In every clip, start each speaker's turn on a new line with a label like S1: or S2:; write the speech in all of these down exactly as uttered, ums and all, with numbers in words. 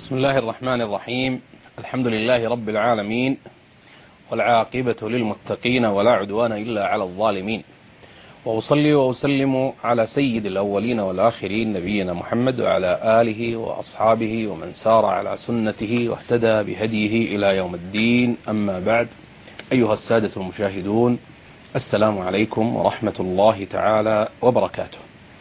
S1: بسم الله الرحمن الرحيم. الحمد لله رب العالمين، والعاقبة للمتقين، ولا عدوان إلا على الظالمين، وأصلي وأسلم على سيد الأولين والآخرين نبينا محمد وعلى آله وأصحابه ومن سار على سنته واهتدى بهديه إلى يوم الدين. أما بعد، أيها السادة المشاهدون، السلام عليكم ورحمة الله تعالى وبركاته.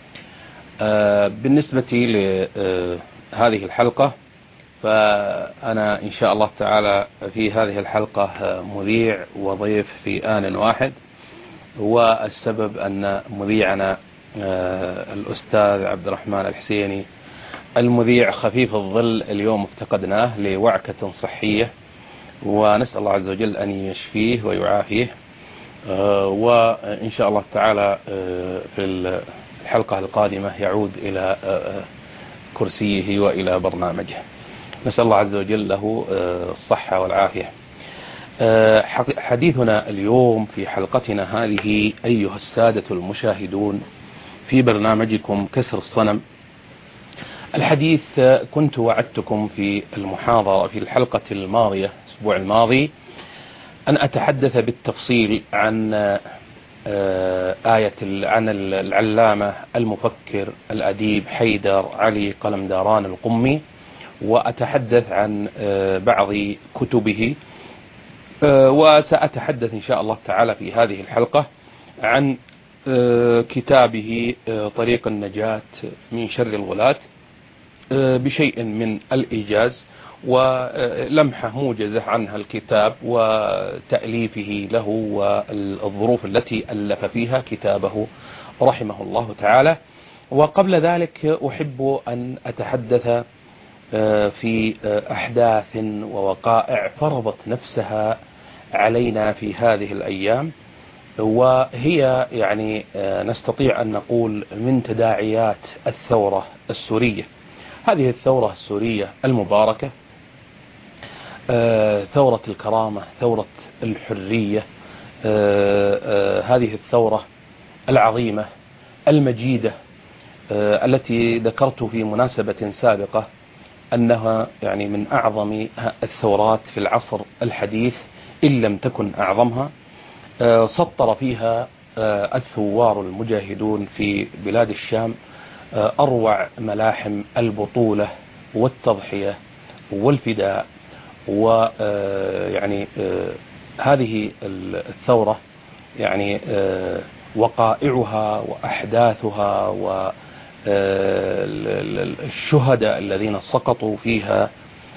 S1: بالنسبة لهذه الحلقة، فأنا إن شاء الله تعالى في هذه الحلقة مذيع وضيف في آن واحد، والسبب أن مذيعنا الأستاذ عبد الرحمن الحسيني المذيع خفيف الظل اليوم افتقدناه لوعكة صحية، ونسأل الله عز وجل أن يشفيه ويعافيه، وإن شاء الله تعالى في الحلقة القادمة يعود إلى كرسيه وإلى برنامجه. نسأل الله عز وجل له الصحة والعافية. حديثنا اليوم في حلقتنا هذه أيها السادة المشاهدون في برنامجكم كسر الصنم. الحديث كنت وعدتكم في المحاضرة في الحلقة الماضية الأسبوع الماضي أن أتحدث بالتفصيل عن آية عن العلامة المفكر الأديب حيدر علي قلمداران القمي، وأتحدث عن بعض كتبه، وسأتحدث إن شاء الله تعالى في هذه الحلقة عن كتابه طريق النجاة من شر الغلاة بشيء من الإيجاز ولمحة موجزة عن الكتاب وتأليفه له والظروف التي ألف فيها كتابه رحمه الله تعالى. وقبل ذلك أحب أن أتحدث في أحداث ووقائع فرضت نفسها علينا في هذه الأيام، وهي يعني نستطيع أن نقول من تداعيات الثورة السورية. هذه الثورة السورية المباركة، ثورة الكرامة، ثورة الحرية، هذه الثورة العظيمة المجيدة التي ذكرت في مناسبة سابقة أنها يعني من أعظم الثورات في العصر الحديث إن لم تكن أعظمها. سطر فيها الثوار المجاهدون في بلاد الشام أروع ملاحم البطولة والتضحية والفداء. ويعني هذه الثورة يعني وقائعها وأحداثها والشهداء الذين سقطوا فيها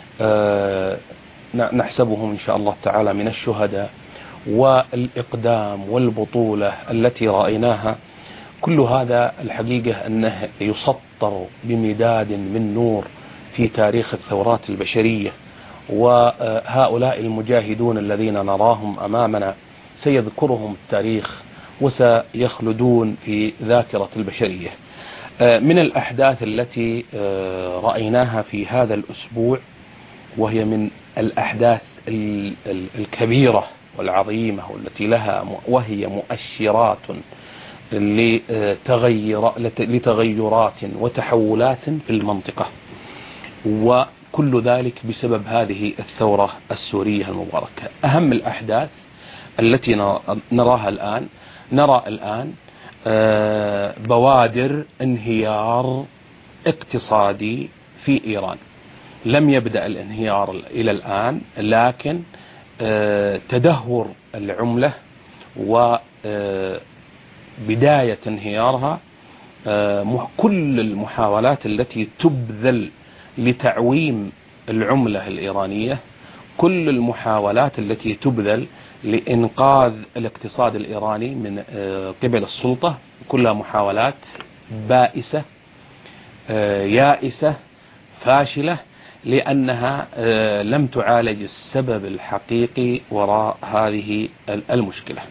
S1: نحسبهم إن شاء الله تعالى من الشهداء، والإقدام والبطولة التي رأيناها، كل هذا الحقيقة أنه يسطر بمداد من نور في تاريخ الثورات البشرية. وهؤلاء المجاهدون الذين نراهم أمامنا سيذكرهم التاريخ وسيخلدون في ذاكرة البشرية. من الأحداث التي رأيناها في هذا الأسبوع، وهي من الأحداث الكبيرة والعظيمة والتي لها وهي مؤشرات لتغيرات وتحولات في المنطقة، وكل ذلك بسبب هذه الثورة السورية المباركة. أهم الأحداث التي نراها الآن، نرى الآن بوادر انهيار اقتصادي في إيران. لم يبدأ الانهيار إلى الآن، لكن تدهور العملة وبداية انهيارها، كل المحاولات التي تبذل لتعويم العملة الإيرانية، كل المحاولات التي تبذل لإنقاذ الاقتصاد الإيراني من قبل السلطة، كلها محاولات بائسة يائسة فاشلة، لأنها لم تعالج السبب الحقيقي وراء هذه المشكلة.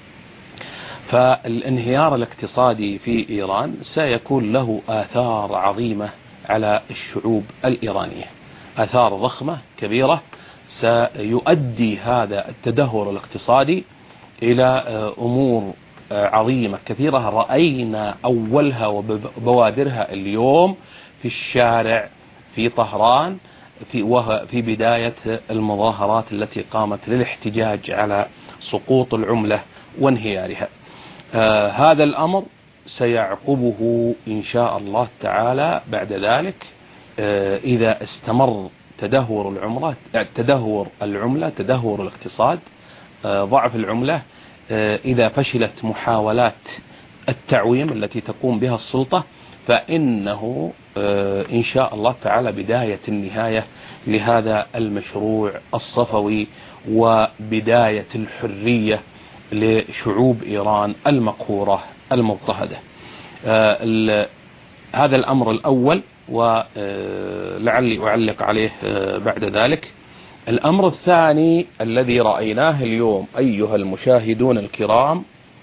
S1: فالانهيار الاقتصادي في إيران سيكون له آثار عظيمة على الشعوب الإيرانية، آثار ضخمة كبيرة. سيؤدي هذا التدهور الاقتصادي إلى أمور عظيمة كثيرة رأينا أولها وبوادرها اليوم في الشارع في طهران، في وهو في بداية المظاهرات التي قامت للاحتجاج على سقوط العملة وانهيارها. آه هذا الأمر سيعقبه إن شاء الله تعالى بعد ذلك آه إذا استمر تدهور العملة تدهور العملة تدهور الاقتصاد، آه ضعف العملة، آه إذا فشلت محاولات التعويم التي تقوم بها السلطة، فإنه آه إن شاء الله تعالى بداية النهاية لهذا المشروع الصفوي وبداية الحرية لشعوب إيران المقهورة المضطهدة. آه هذا الأمر الأول، ولعلي أعلق عليه بعد ذلك. الأمر الثاني الذي رأيناه اليوم أيها المشاهدون الكرام،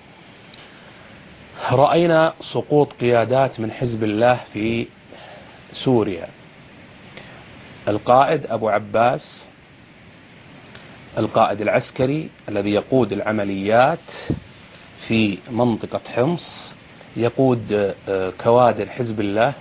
S1: رأينا سقوط قيادات من حزب الله في سوريا. القائد أبو عباس، القائد العسكري الذي يقود العمليات في منطقة حمص، يقود كوادر حزب الله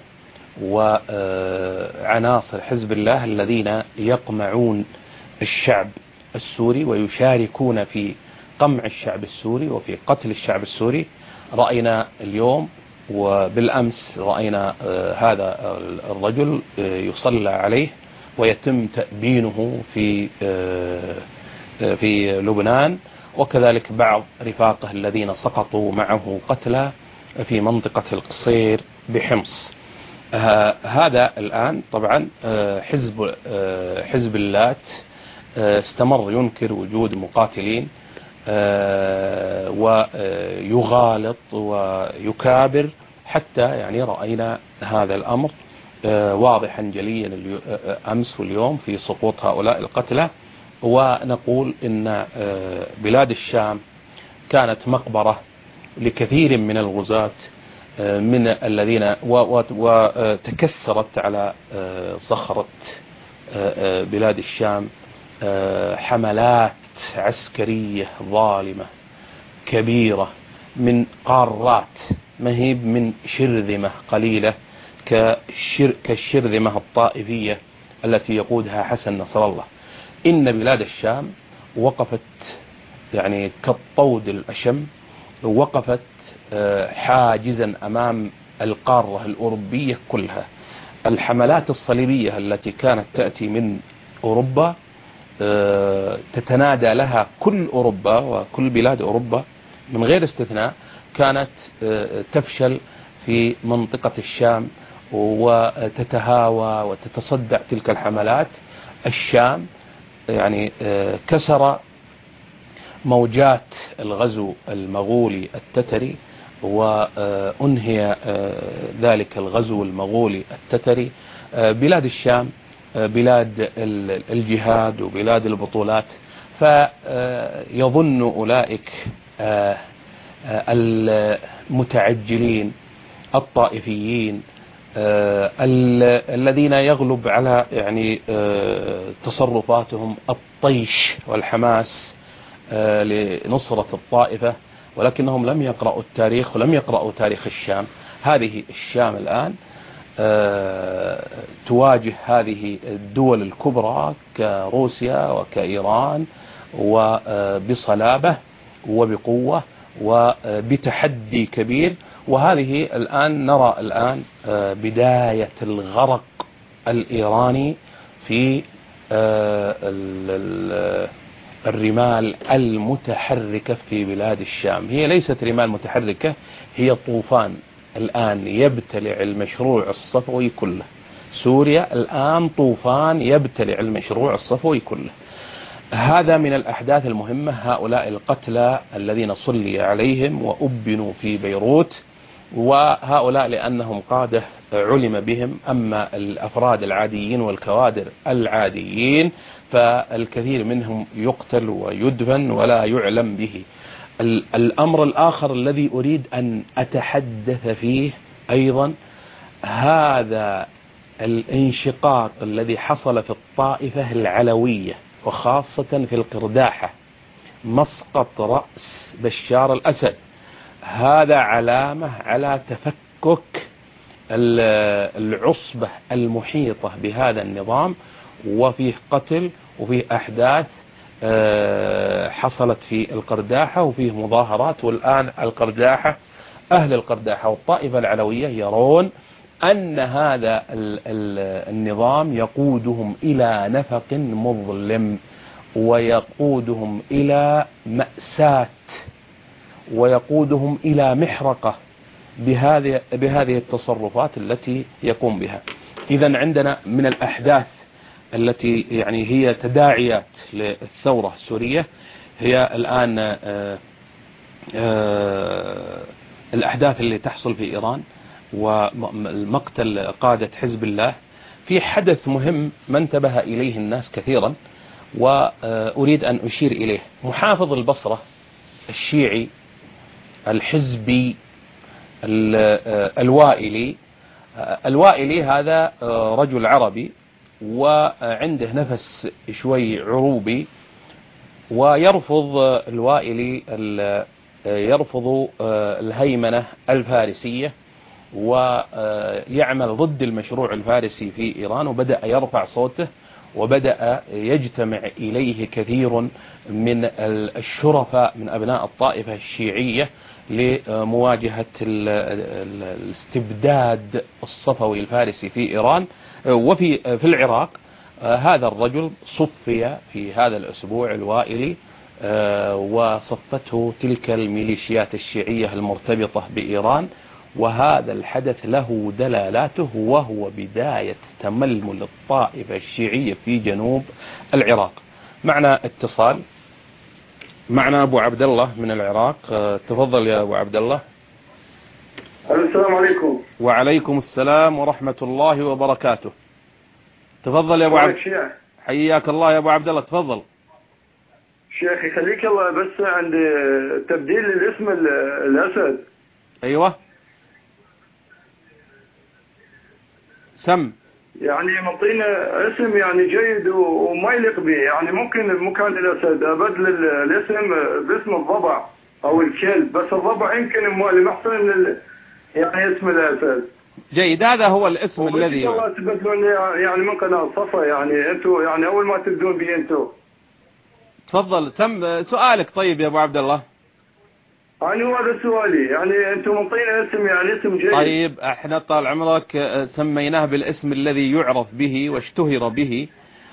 S1: وعناصر حزب الله الذين يقمعون الشعب السوري ويشاركون في قمع الشعب السوري وفي قتل الشعب السوري. رأينا اليوم وبالأمس رأينا هذا الرجل يصلى عليه ويتم تأبينه في في لبنان، وكذلك بعض رفاقه الذين سقطوا معه قتلى في منطقة القصير بحمص. آه هذا الآن طبعا آه حزب آه حزب اللات آه استمر ينكر وجود مقاتلين آه ويغالط ويكابر، حتى يعني رأينا هذا الأمر آه واضحا جليا أمس واليوم في سقوط هؤلاء القتلى. ونقول إن آه بلاد الشام كانت مقبرة لكثير من الغزاة من الذين وتكسرت على صخرة بلاد الشام حملات عسكرية ظالمة كبيرة من قارات، مهيب من شرذمة قليلة كالشرذمة الطائفية التي يقودها حسن نصر الله. إن بلاد الشام وقفت يعني كالطود الأشم، وقفت حاجزا أمام القارة الأوروبية كلها. الحملات الصليبية التي كانت تأتي من أوروبا تتنادى لها كل أوروبا وكل بلاد أوروبا من غير استثناء، كانت تفشل في منطقة الشام وتتهاوى وتتصدع تلك الحملات. الشام يعني كسر موجات الغزو المغولي التتري، وأنهي ذلك الغزو المغولي التتري. بلاد الشام بلاد الجهاد وبلاد البطولات، فيظن أولئك المتعجلين الطائفيين الذين يغلب على يعني تصرفاتهم الطيش والحماس لنصرة الطائفة، ولكنهم لم يقرأوا التاريخ ولم يقرأوا تاريخ الشام. هذه الشام الآن تواجه هذه الدول الكبرى كروسيا وكإيران وبصلابة وبقوة وبتحدي كبير. وهذه الآن نرى الآن بداية الغرق الإيراني في الرمال المتحركة في بلاد الشام. هي ليست رمال متحركة، هي طوفان الآن يبتلع المشروع الصفوي كله. سوريا الآن طوفان يبتلع المشروع الصفوي كله. هذا من الأحداث المهمة. هؤلاء القتلى الذين صلي عليهم وأبنوا في بيروت، وهؤلاء لأنهم قادة علم بهم، أما الأفراد العاديين والكوادر العاديين فالكثير منهم يقتل ويدفن ولا يعلم به. الأمر الآخر الذي أريد أن أتحدث فيه أيضا هذا الانشقاق الذي حصل في الطائفة العلوية وخاصة في القرداحة، مسقط رأس بشار الأسد. هذا علامة على تفكك العصبة المحيطة بهذا النظام، وفيه قتل وفيه أحداث حصلت في القرداحة وفيه مظاهرات. والآن القرداحة أهل القرداحة والطائفة العلوية يرون أن هذا النظام يقودهم إلى نفق مظلم ويقودهم إلى مأساة ويقودهم إلى محرقة بهذه بهذه التصرفات التي يقوم بها. إذن عندنا من الأحداث التي يعني هي تداعيات للثورة السورية هي الآن آآ آآ الأحداث اللي تحصل في إيران والمقتل قادة حزب الله. في حدث مهم ما انتبه إليه الناس كثيرا وأريد أن أشير إليه. محافظ البصرة الشيعي الحزبي الوائلي الوائلي هذا رجل عربي وعنده نفس شوي عروبي، ويرفض الوائلي يرفض الهيمنة الفارسية ويعمل ضد المشروع الفارسي في إيران، وبدأ يرفع صوته وبدأ يجتمع إليه كثير من الشرفاء من أبناء الطائفة الشيعية لمواجهة الاستبداد الصفوي الفارسي في إيران وفي في العراق. هذا الرجل صفي في هذا الأسبوع الوائلي وصفته تلك الميليشيات الشيعية المرتبطة بإيران، وهذا الحدث له دلالاته وهو بداية تململ الطائفة الشيعية في جنوب العراق. معنا اتصال، معنا أبو عبد الله من العراق. تفضل يا أبو عبد الله.
S2: السلام عليكم.
S1: وعليكم السلام ورحمة الله وبركاته. تفضل يا أبو عبد الله. حياك الله يا أبو عبد الله، تفضل.
S2: شيخ يخليك الله، بس عند تبديل الاسم الأسد.
S1: أيوة سم
S2: يعني مطينا اسم يعني جيد وما يليق به، يعني ممكن مكان الأسد أبدل الاسم باسم الضبع أو الكلب، بس الضبع يمكن مؤلم أحسن من يعني اسم الأسد.
S1: جيد، هذا هو الاسم الذي
S2: والله تبدلون يعني من قناة صفا، يعني أنتوا يعني أول ما تبدون به أنتوا.
S1: تفضل سم سؤالك. طيب يا أبو عبد الله.
S2: يعني هذا سؤالي، يعني أنتم منطينا اسم يعني اسم جيد.
S1: طيب احنا طال عمرك سميناه بالاسم الذي يعرف به واشتهر به،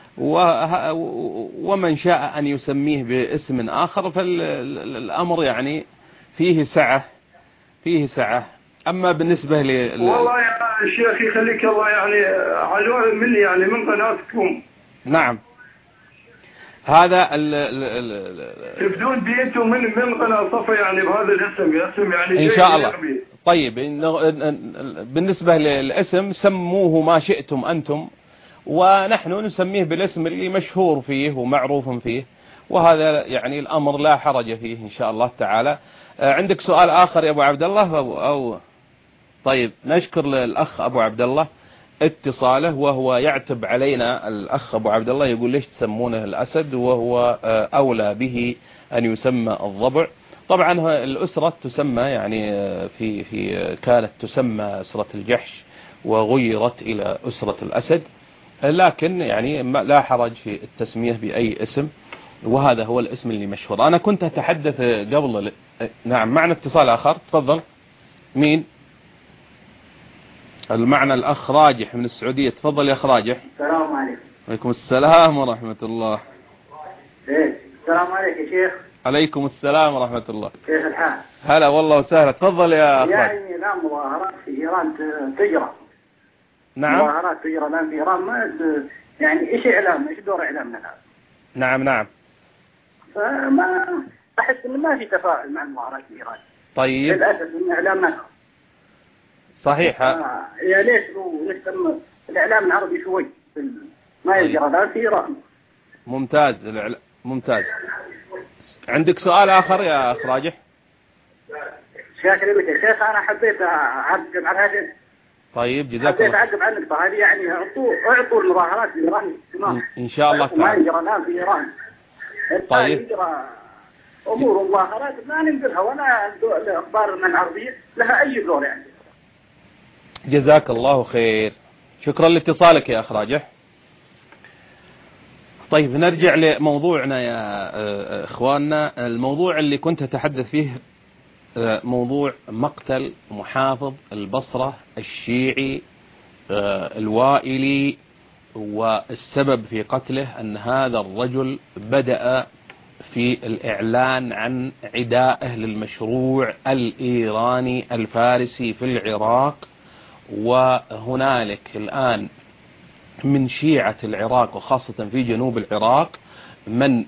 S1: ومن شاء أن يسميه باسم آخر فالأمر يعني فيه سعة فيه سعة. أما بالنسبة ل
S2: والله يا شيخ يخليك الله، يعني علوان مني يعني من قناتكم.
S1: نعم، هذا ال ال ال
S2: تبدون بينتم من من قناة صفا يعني بهذا الاسم، اسم يعني
S1: إن شاء الله. طيب بالنسبة للاسم سموه ما شئتم أنتم، ونحن نسميه بالاسم اللي مشهور فيه ومعروف فيه، وهذا يعني الأمر لا حرج فيه إن شاء الله تعالى. عندك سؤال آخر يا أبو عبد الله أو, أو طيب نشكر للأخ أبو عبد الله اتصاله، وهو يعتب علينا الأخ أبو عبد الله يقول ليش تسمونه الأسد وهو أولى به أن يسمى الضبع. طبعا الأسرة تسمى يعني في في كانت تسمى أسرة الجحش وغيرت إلى أسرة الأسد، لكن يعني لا حرج في التسمية بأي اسم، وهذا هو الاسم اللي مشهور. أنا كنت أتحدث قبل. نعم، معنا اتصال آخر، تفضل. مين؟ المعنى الأخ راجح من السعودية. تفضل يا أخ راجح.
S3: السلام عليكم.
S1: وعليكم السلام ورحمة الله.
S3: إيه السلام عليكم يا شيخ.
S1: عليكم السلام ورحمة الله.
S3: كيف الحال؟
S1: هلا والله وسهلا. تفضل يا أخ راجح.
S3: يعني الآن مظاهرات في إيران تجرى.
S1: نعم.
S3: مظاهرات تجرى الآن في إيران، ما يعني إيش إعلام، إيش دور إعلامنا الآن؟
S1: نعم نعم.
S3: فما أحس إنه ما في تفاعل مع المظاهرات في إيران.
S1: طيب.
S3: للأسف إن إعلامنا
S1: صحيح.
S3: آه يا ليش يهتم الإعلام العربي شوي ما يجرى الآن في إيران.
S1: ممتاز الإعلام ممتاز. عندك سؤال آخر يا أخ راجح؟
S3: شاكر لك يا شيخ، أنا حبيت أعقب على هذا.
S1: طيب جزاك
S3: الله. حبيت أعقب على النقطة هذه، يعني أعطوا أعطوا المظاهرات في إيران اهتمام
S1: إن شاء الله تعالى.
S3: ما يجرى الآن في إيران.
S1: طيب.
S3: يجرى أمور المظاهرات ما ننزلها، ولا الأخبار من العربية لها أي دور يعني.
S1: جزاك الله خير، شكرا لاتصالك يا أخ راجح. طيب نرجع لموضوعنا يا إخواننا. الموضوع اللي كنت أتحدث فيه موضوع مقتل محافظ البصرة الشيعي الوائلي، والسبب في قتله أن هذا الرجل بدأ في الإعلان عن عدائه للمشروع الإيراني الفارسي في العراق. وهنالك الآن من شيعة العراق وخاصة في جنوب العراق من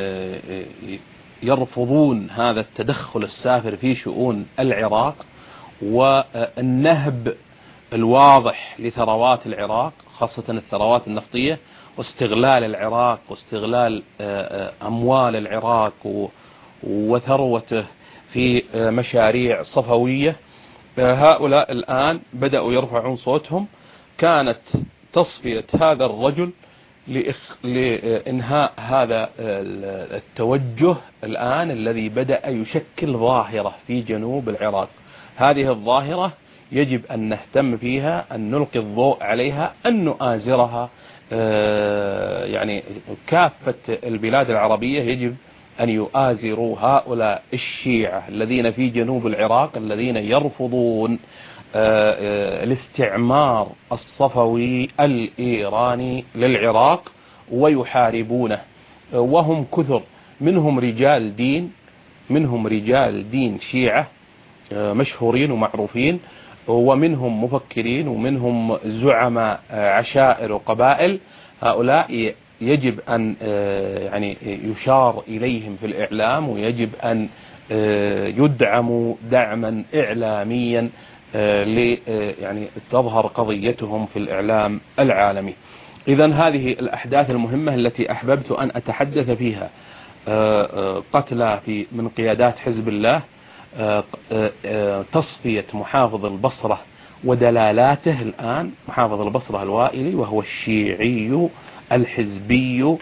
S1: يرفضون هذا التدخل السافر في شؤون العراق والنهب الواضح لثروات العراق، خاصة الثروات النفطية، واستغلال العراق واستغلال أموال العراق وثروته في مشاريع صفوية. هؤلاء الآن بدأوا يرفعون صوتهم. كانت تصفية هذا الرجل لإنهاء هذا التوجه الآن الذي بدأ يشكل ظاهرة في جنوب العراق. هذه الظاهرة يجب أن نهتم فيها، أن نلقي الضوء عليها، أن نؤازرها. يعني كافة البلاد العربية يجب أن يؤازروا هؤلاء الشيعة الذين في جنوب العراق الذين يرفضون الاستعمار الصفوي الإيراني للعراق ويحاربونه. وهم كثر، منهم رجال دين، منهم رجال دين شيعة مشهورين ومعروفين، ومنهم مفكرين، ومنهم زعماء عشائر وقبائل. هؤلاء يجب أن يعني يشار إليهم في الإعلام، ويجب أن يدعموا دعما إعلاميا ل يعني تظهر قضيتهم في الإعلام العالمي. إذن هذه الأحداث المهمة التي أحببت أن أتحدث فيها، قتلى في من قيادات حزب الله، تصفية محافظ البصرة ودلالاته الآن، محافظ البصرة الوائلي وهو الشيعي الحزبي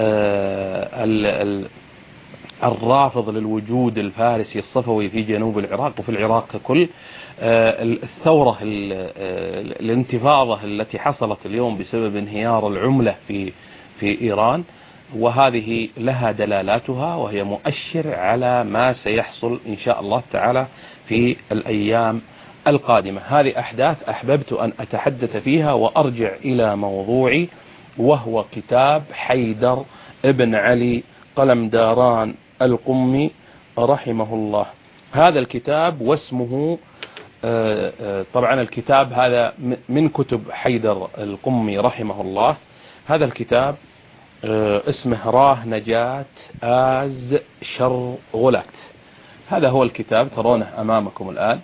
S1: الرافض للوجود الفارسي الصفوي في جنوب العراق وفي العراق ككل. الثورة الانتفاضة التي حصلت اليوم بسبب انهيار العملة في في إيران، وهذه لها دلالاتها، وهي مؤشر على ما سيحصل إن شاء الله تعالى في الأيام القادمة. هذه أحداث أحببت أن أتحدث فيها وأرجع إلى موضوعي، وهو كتاب حيدر ابن علي قلمداران القمي رحمه الله. هذا الكتاب واسمه طبعا الكتاب هذا من كتب حيدر القمي رحمه الله. هذا الكتاب اسمه راه نجاة آز شر غلات. هذا هو الكتاب، ترونه أمامكم الآن،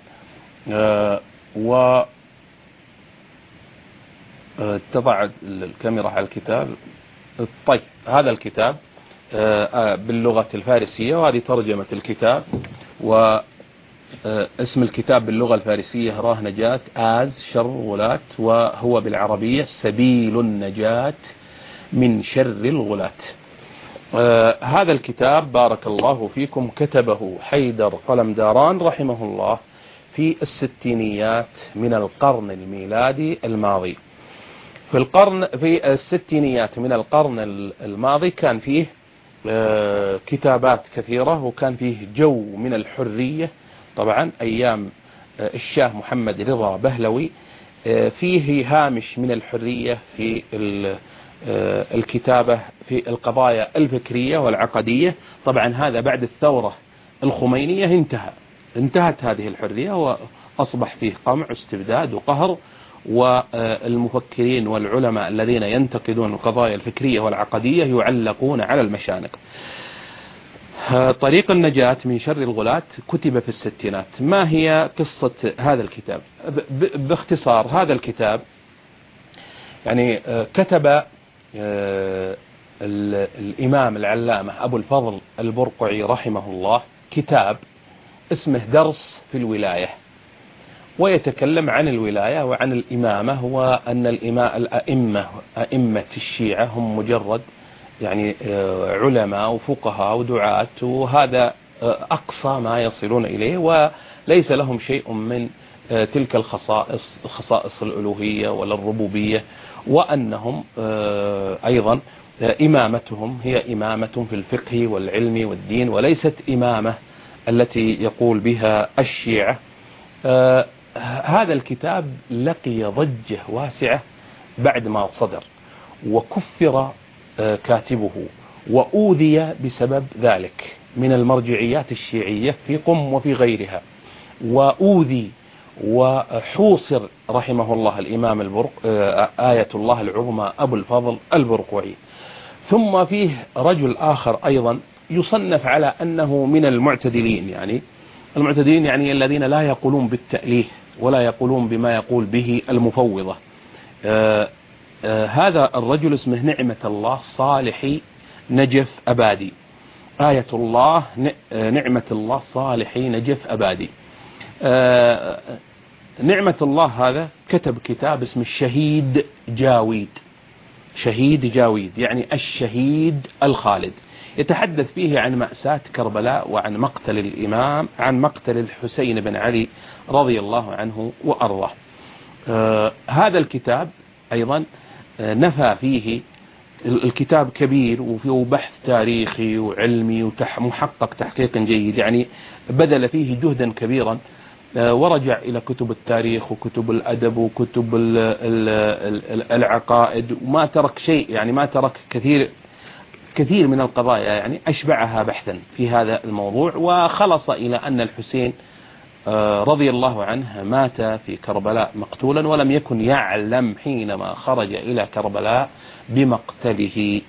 S1: و تضع الكاميرا على الكتاب. طيب هذا الكتاب باللغة الفارسية، وهذه ترجمة الكتاب، واسم الكتاب باللغة الفارسية راه نجاة آز شر غلات، وهو بالعربية سبيل النجاة من شر الغلات. هذا الكتاب بارك الله فيكم كتبه حيدر قلمداران رحمه الله في الستينيات من القرن الميلادي الماضي. في القرن في الستينيات من القرن الماضي كان فيه كتابات كثيرة، وكان فيه جو من الحرية. طبعا أيام الشاه محمد رضا بهلوي فيه هامش من الحرية في الكتابة في القضايا الفكرية والعقدية. طبعا هذا بعد الثورة الخمينية انتهى انتهت هذه الحرية، وأصبح فيه قمع واستبداد وقهر، والمفكرين والعلماء الذين ينتقدون القضايا الفكرية والعقدية يعلقون على المشانق. طريق النجاة من شر الغلاة كتب في الستينات. ما هي قصة هذا الكتاب؟ باختصار هذا الكتاب يعني كتب الإمام العلامة أبو الفضل البرقعي رحمه الله كتاب اسمه درس في الولاية، ويتكلم عن الولاية وعن الإمامة، وأن الأئمة أئمة الشيعة هم مجرد يعني علماء وفقهاء ودعاة، وهذا أقصى ما يصلون إليه، وليس لهم شيء من تلك الخصائص خصائص الألوهية ولا الربوبية، وأنهم أيضا إمامتهم هي إمامة في الفقه والعلم والدين، وليست إمامة التي يقول بها الشيعة. آه هذا الكتاب لقي ضجة واسعة بعد ما صدر، وكفر آه كاتبه، وأوذي بسبب ذلك من المرجعيات الشيعية في قم وفي غيرها، وأوذي وحوصر رحمه الله الإمام البرق آه آية الله العظمى أبو الفضل البرقوعي. ثم فيه رجل آخر أيضا يصنف على أنه من المعتدلين، يعني المعتدلين يعني الذين لا يقولون بالتأليه ولا يقولون بما يقول به المفوضة. آه آه هذا الرجل اسمه نعمة الله صالحي نجف أبادي. آية الله نعمة الله صالحي نجف أبادي. آه نعمة الله هذا كتب كتاب اسمه الشهيد جاويد. شهيد جاويد يعني الشهيد الخالد، يتحدث فيه عن مأساة كربلاء وعن مقتل الإمام عن مقتل الحسين بن علي رضي الله عنه وأرضاه. آه هذا الكتاب أيضا آه نفى فيه، الكتاب كبير وفيه بحث تاريخي وعلمي ومحقق تحقيق جيد، يعني بذل فيه جهدا كبيرا، ورجع إلى كتب التاريخ وكتب الأدب وكتب العقائد، وما ترك شيء، يعني ما ترك كثير كثير من القضايا، يعني أشبعها بحثا في هذا الموضوع، وخلص إلى أن الحسين رضي الله عنه مات في كربلاء مقتولا، ولم يكن يعلم حينما خرج إلى كربلاء بمقتله.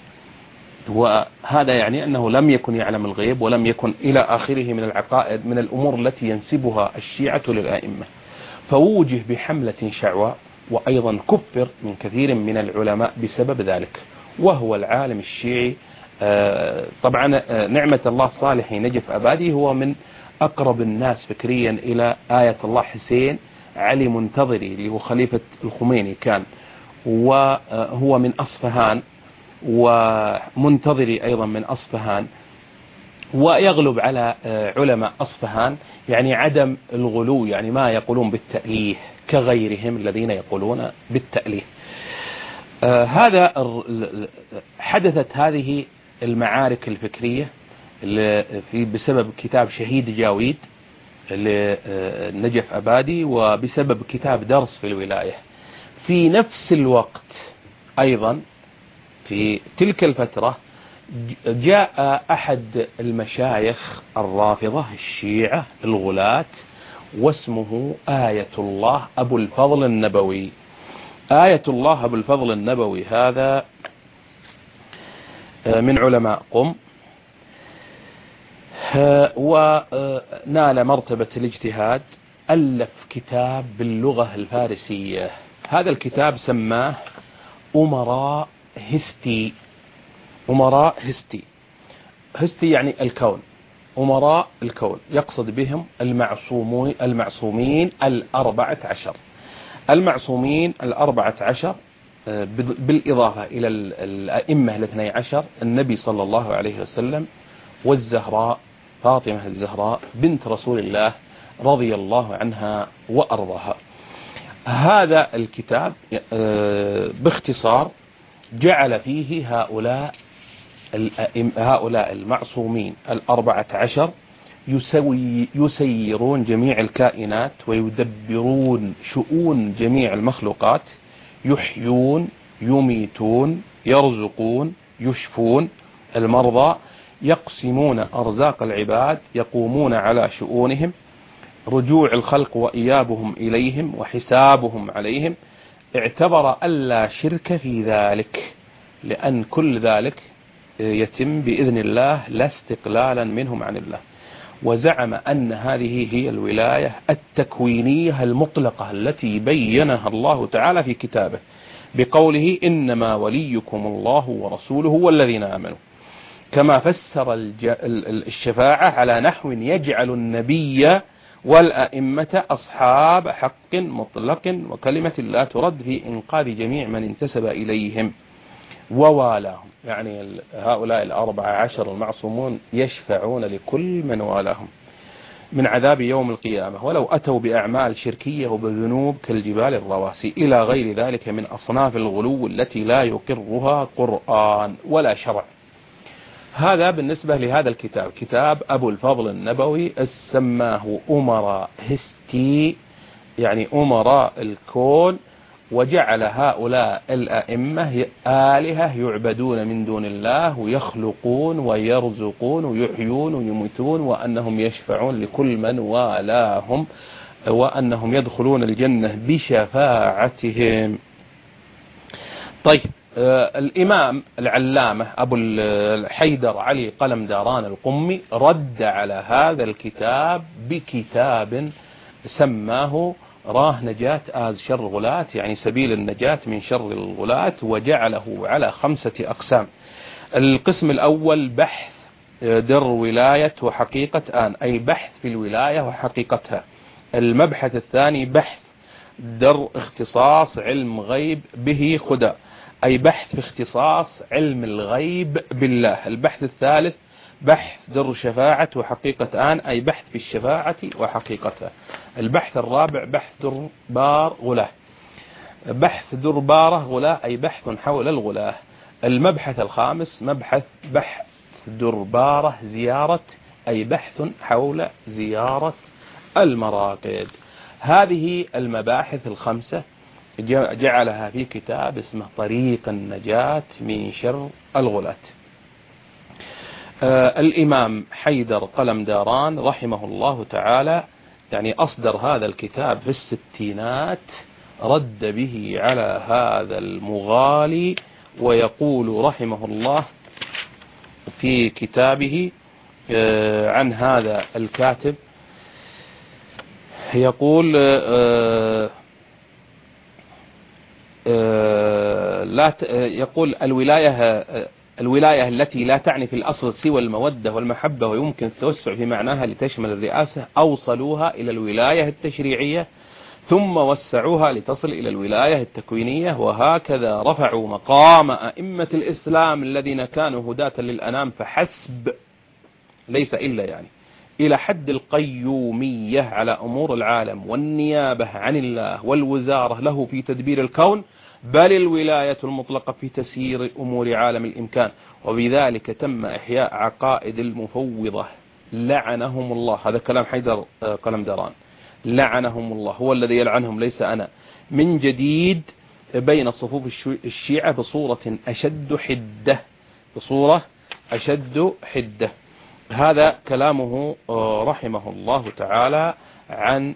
S1: وهذا يعني أنه لم يكن يعلم الغيب، ولم يكن إلى آخره من العقائد من الأمور التي ينسبها الشيعة للأئمة. فوجه بحملة شعواء، وأيضا كفر من كثير من العلماء بسبب ذلك، وهو العالم الشيعي. طبعا نعمة الله صالحي نجف أبادي هو من أقرب الناس فكريا إلى آية الله حسين علي منتظري اللي هو خليفة الخميني كان، وهو من أصفهان، ومنتظري أيضا من أصفهان، ويغلب على علماء أصفهان يعني عدم الغلو، يعني ما يقولون بالتأليه كغيرهم الذين يقولون بالتأليه. آه هذا حدثت هذه المعارك الفكرية في بسبب كتاب شهيد جاويد لنجف أبادي، وبسبب كتاب درس في الولاية. في نفس الوقت أيضا في تلك الفترة جاء أحد المشايخ الرافضة الشيعة الغلاة، واسمه آية الله أبو الفضل النبوي. آية الله أبو الفضل النبوي هذا من علماء قم، ونال مرتبة الاجتهاد. ألف كتاب باللغة الفارسية، هذا الكتاب سماه أمراء هستي. أمراء هستي هستي يعني الكون، أمراء الكون، يقصد بهم المعصومين المعصومين الأربعة عشر المعصومين الأربعة عشر بالإضافة إلى الأئمة الاثني عشر، النبي صلى الله عليه وسلم والزهراء فاطمة الزهراء بنت رسول الله رضي الله عنها وأرضاها. هذا الكتاب باختصار جعل فيه هؤلاء هؤلاء المعصومين الأربعة عشر يسوي يسيرون جميع الكائنات، ويدبرون شؤون جميع المخلوقات، يحيون يميتون يرزقون يشفون المرضى، يقسمون أرزاق العباد، يقومون على شؤونهم، رجوع الخلق وإيابهم إليهم وحسابهم عليهم. اعتبر ألا شرك في ذلك، لأن كل ذلك يتم بإذن الله لا استقلالا منهم عن الله. وزعم أن هذه هي الولاية التكوينية المطلقة التي بينها الله تعالى في كتابه بقوله إنما وليكم الله ورسوله والذين آمنوا، كما فسر الشفاعة على نحو يجعل النبي والأئمة أصحاب حق مطلق وكلمة لا ترد في إنقاذ جميع من انتسب إليهم ووالاهم. يعني هؤلاء الأربعة عشر المعصومون يشفعون لكل من والاهم. من عذاب يوم القيامة ولو أتوا بأعمال شركية وبذنوب كالجبال الرواسي إلى غير ذلك من أصناف الغلو التي لا يقرها قرآن ولا شرع. هذا بالنسبة لهذا الكتاب، كتاب أبو الفضل النبوي سماه أمراء هستي، يعني أمراء الكون، وجعل هؤلاء الأئمة آلهة يعبدون من دون الله ويخلقون ويرزقون ويحيون ويميتون، وأنهم يشفعون لكل من والاهم، وأنهم يدخلون الجنة بشفاعتهم. طيب، آه الإمام العلامة أبو الحيدر علي قلمداران القمي رد على هذا الكتاب بكتاب سماه راه نجاة آز شر الغلاة، يعني سبيل النجاة من شر الغلاة، وجعله على خمسة أقسام. القسم الأول بحث در ولاية وحقيقة آن، أي بحث في الولاية وحقيقتها. المبحث الثاني بحث در اختصاص علم غيب به خدا، أي بحث في اختصاص علم الغيب بالله. البحث الثالث بحث در شفاعة وحقيقة آن، أي بحث في الشفاعة وحقيقتها. البحث الرابع بحث در بار غلاه، بحث در باره غلاه، أي بحث حول الغلاه. المبحث الخامس مبحث بحث در باره زيارة، أي بحث حول زيارة المراقد. هذه المباحث الخمسة جعلها في كتاب اسمه طريق النجاة من شر الغلاة. آه الإمام حيدر قلمداران رحمه الله تعالى يعني أصدر هذا الكتاب في الستينات، رد به على هذا المغالي، ويقول رحمه الله في كتابه آه عن هذا الكاتب، يقول آه آه لا يقول الولاية الولاية التي لا تعني في الأصل سوى المودة والمحبة ويمكن التوسع في معناها لتشمل الرئاسة، أوصلوها إلى الولاية التشريعية ثم وسعوها لتصل إلى الولاية التكوينية، وهكذا رفعوا مقام أئمة الإسلام الذين كانوا هداة للأنام فحسب، ليس إلا يعني، إلى حد القيومية على أمور العالم والنيابة عن الله والوزارة له في تدبير الكون، بل الولاية المطلقة في تسيير أمور عالم الإمكان. وبذلك تم إحياء عقائد المفوضة لعنهم الله. هذا كلام حيدر قلمداران، لعنهم الله، هو الذي يلعنهم ليس أنا، من جديد بين صفوف الشيعة بصورة أشد حدة، بصورة أشد حدة. هذا كلامه رحمه الله تعالى عن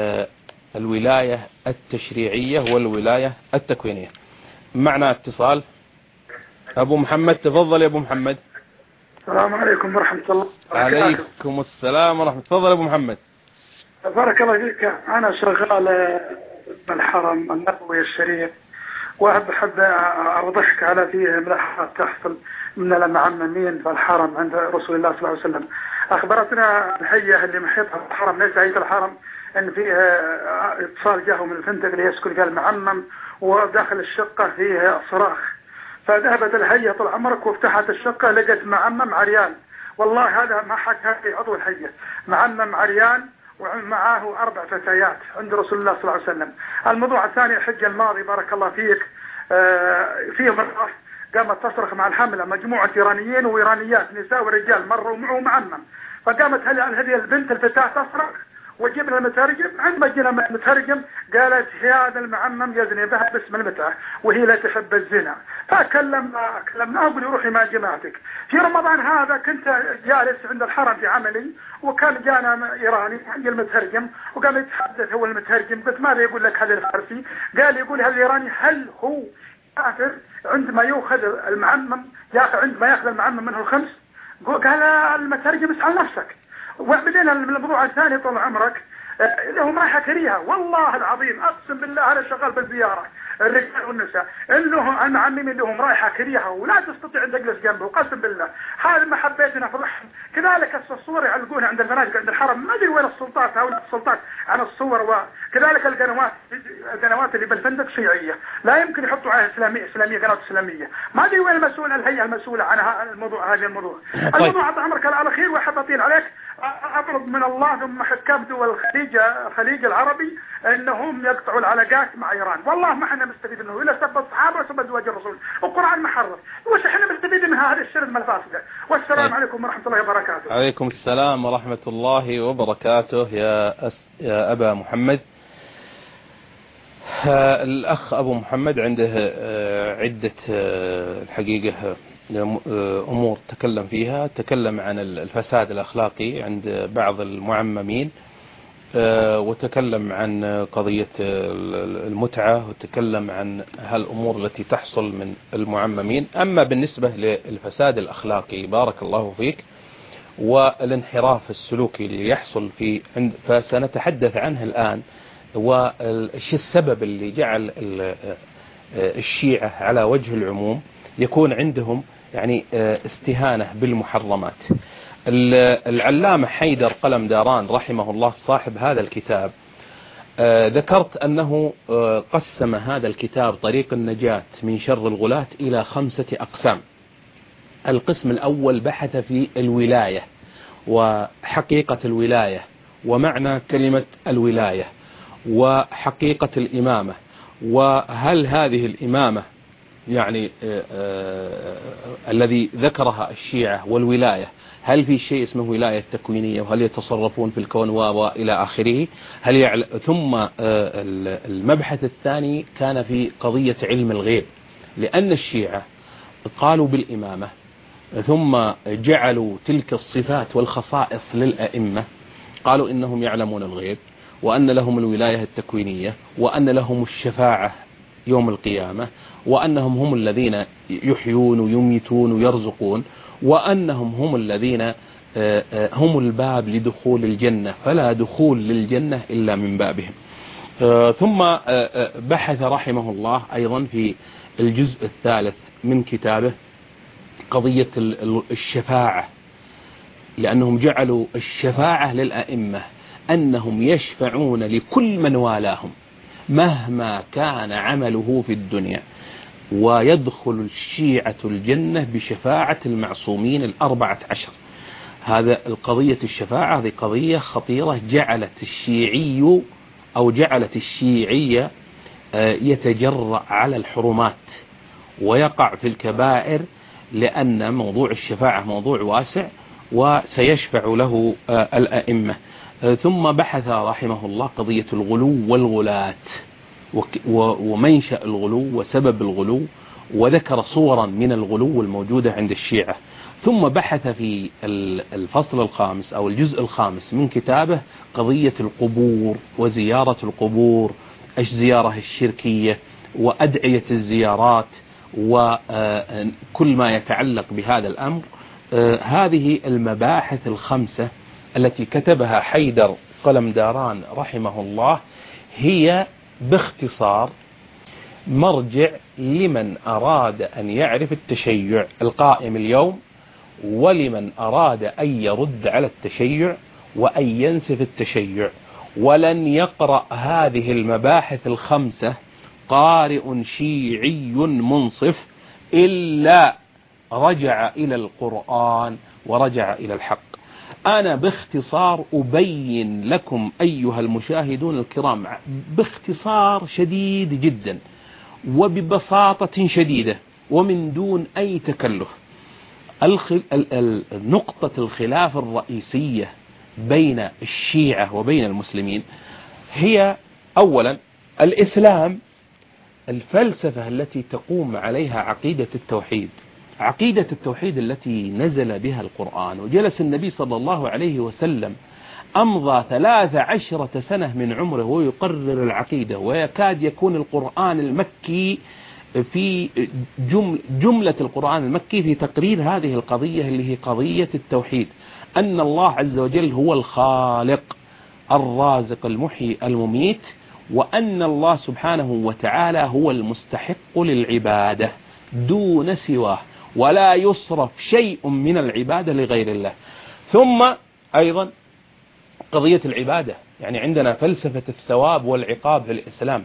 S1: الولاية التشريعية والولاية التكوينية. معنا اتصال. أبو محمد، تفضل يا أبو محمد.
S4: السلام عليكم ورحمة الله.
S1: عليكم السلام ورحمة الله. تفضل يا أبو محمد.
S4: بارك الله فيك. أنا شغال بالحرم النبوي الشريف، وأحب أحب أوضحك على فيه ملاحظات تحصل من المعممين في الحرم عند رسول الله صلى الله عليه وسلم. أخبرتنا الهيئة اللي محيطها الحرم، ليس هيئة الحرم، أن فيه اتصال جاءه من الفندق اللي يسكن قال معمم، وداخل الشقة فيه صراخ، فذهبت الهيئة طول عمرك وافتحت الشقة لقت معمم عريان. والله هذا ما حكى عضو الهيئة، معمم عريان ومعه أربع فتيات عند رسول الله صلى الله عليه وسلم. الموضوع الثاني الحجة الماضي بارك الله فيك، فيه مرة قامت تصرخ مع الحملة مجموعة إيرانيين وإيرانيات نساء ورجال مروا معه معمم، فقامت هذه البنت الفتاة تصرخ وجبنا المترجم. عندما جينا المترجم قالت هذا المعمم يزني بها باسم المتعة وهي لا تحب الزنا. فكلمنا كلمناه قل روحي مع جماعتك. في رمضان هذا كنت جالس عند الحرم في عملي، وكان جانا إيراني عندي المترجم وقام يتحدث هو المترجم. قلت ماذا يقول لك هذا الفارسي؟ قال يقول هذا الإيراني هل هو كافر عندما يأخذ المعمم ياخذ عندما يأخذ المعمم منه الخمس؟ قال المترجم اسأل نفسك. وبعدين الموضوع الثاني طول عمرك لهم رايحة كريهة، والله العظيم أقسم بالله أنا شغال بالزيارة الرجال والنساء إنهم المعممين لهم رايحة كريهة ولا تستطيع أن تجلس جنبه، قسم بالله. هذا ما حبيتنا في الرحم. كذلك الصور يعلقونها عند المناطق عند الحرم، ما أدري وين السلطات هؤلاء السلطات عن الصور. وكذلك القنوات القنوات اللي بالفندق شيعية، لا يمكن يحطوا عليها إسلامية إسلامية قنوات إسلامية. ما أدري وين المسؤول الهيئة المسؤولة عن الموضوع هذا الموضوع. الموضوع عطى عمرك على خير، وأحب أطيل عليك. أطلب من الله ثم حكام دول الخليج الخليج العربي أنهم يقطعوا العلاقات مع إيران. والله ما احنا مستفيد منه إلا سب الصحابة وسب أزواج الرسول. القرآن محرف، وش احنا مستفيد من هذا الشر المفاسد. والسلام عليكم ورحمة الله وبركاته.
S1: عليكم السلام ورحمة الله وبركاته يا, أس... يا أبا محمد. الأخ أبو محمد عنده عدة الحقيقة أمور تكلم فيها. تكلم عن الفساد الأخلاقي عند بعض المعممين، وتكلم عن قضية المتعة، وتكلم عن هالأمور التي تحصل من المعممين. أما بالنسبة للفساد الأخلاقي بارك الله فيك والانحراف السلوكي اللي يحصل في عند فسنتحدث عنه الآن، والشيء السبب اللي جعل الشيعة على وجه العموم يكون عندهم يعني استهانة بالمحرمات. العلامة حيدر قلمداران رحمه الله صاحب هذا الكتاب ذكرت أنه قسم هذا الكتاب طريق النجاة من شر الغلاة إلى خمسة أقسام. القسم الأول بحث في الولاية وحقيقة الولاية ومعنى كلمة الولاية وحقيقة الإمامة، وهل هذه الإمامة يعني آآ آآ الذي ذكرها الشيعة والولاية هل في شيء اسمه ولاية تكوينية وهل يتصرفون في الكون وإلى آخره. هل يعل... ثم المبحث الثاني كان في قضية علم الغيب، لأن الشيعة قالوا بالإمامة ثم جعلوا تلك الصفات والخصائص للأئمة، قالوا إنهم يعلمون الغيب وأن لهم الولاية التكوينية وأن لهم الشفاعة يوم القيامة وأنهم هم الذين يحيون ويميتون ويرزقون وأنهم هم الذين هم الباب لدخول الجنة فلا دخول للجنة إلا من بابهم. ثم بحث رحمه الله أيضا في الجزء الثالث من كتابه قضية الشفاعة، لأنهم جعلوا الشفاعة للأئمة أنهم يشفعون لكل من والاهم مهما كان عمله في الدنيا، ويدخل الشيعة الجنة بشفاعة المعصومين الأربعة عشر. هذا القضية الشفاعة هذه قضية خطيرة جعلت الشيعي أو جعلت الشيعية يتجرأ على الحرمات ويقع في الكبائر، لأن موضوع الشفاعة موضوع واسع وسيشفع له الأئمة. ثم بحث رحمه الله قضية الغلو والغلاة ومنشأ الغلو وسبب الغلو، وذكر صورا من الغلو الموجودة عند الشيعة. ثم بحث في الفصل الخامس أو الجزء الخامس من كتابه قضية القبور وزيارة القبور، الزيارة الشركية وأدعية الزيارات وكل ما يتعلق بهذا الأمر. هذه المباحث الخمسة التي كتبها حيدر قلمداران رحمه الله هي باختصار مرجع لمن أراد أن يعرف التشيع القائم اليوم، ولمن أراد أن يرد على التشيع وأن ينسف التشيع. ولن يقرأ هذه المباحث الخمسة قارئ شيعي منصف إلا رجع إلى القرآن ورجع إلى الحق. أنا باختصار أبين لكم أيها المشاهدون الكرام باختصار شديد جدا وببساطة شديدة ومن دون أي تكلف الخل... نقطة الخلاف الرئيسية بين الشيعة وبين المسلمين هي أولا الإسلام، الفلسفة التي تقوم عليها عقيدة التوحيد، عقيدة التوحيد التي نزل بها القرآن. وجلس النبي صلى الله عليه وسلم أمضى ثلاث عشرة سنة من عمره ويقرر العقيدة، ويكاد يكون القرآن المكي في جمل جملة القرآن المكي في تقرير هذه القضية اللي هي قضية التوحيد، أن الله عز وجل هو الخالق الرازق المحيي المميت، وأن الله سبحانه وتعالى هو المستحق للعبادة دون سواه، ولا يصرف شيء من العبادة لغير الله. ثم أيضا قضية العبادة، يعني عندنا فلسفة الثواب والعقاب في الإسلام.